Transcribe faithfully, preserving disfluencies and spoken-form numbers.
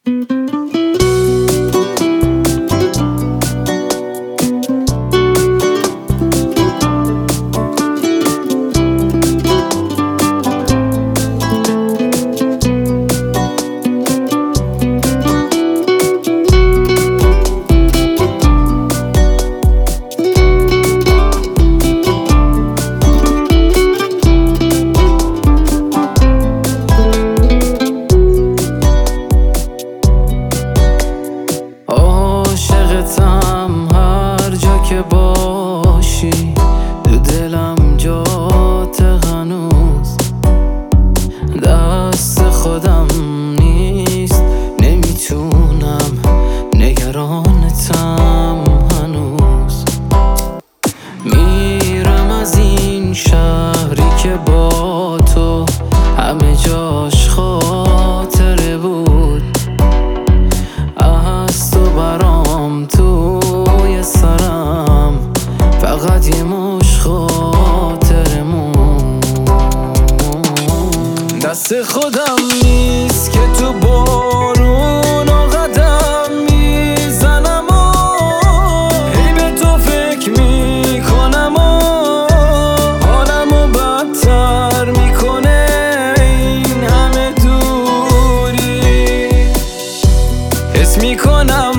عاشقتم هر جا که باشی، تو دلم جات هنوز. دست خودم نیست، نمیتونم، نگرانتم هنوز. میرم از این شهری که با تو همه جاش خاطره بود. از تو برام توی سرم فقط یه مش خاطره موند. دست خودم نیست که تو بارون و قدم میزنم و هی به تو فکر میکنم و حالمو بدتر میکنه این همه دوری. حس میکنم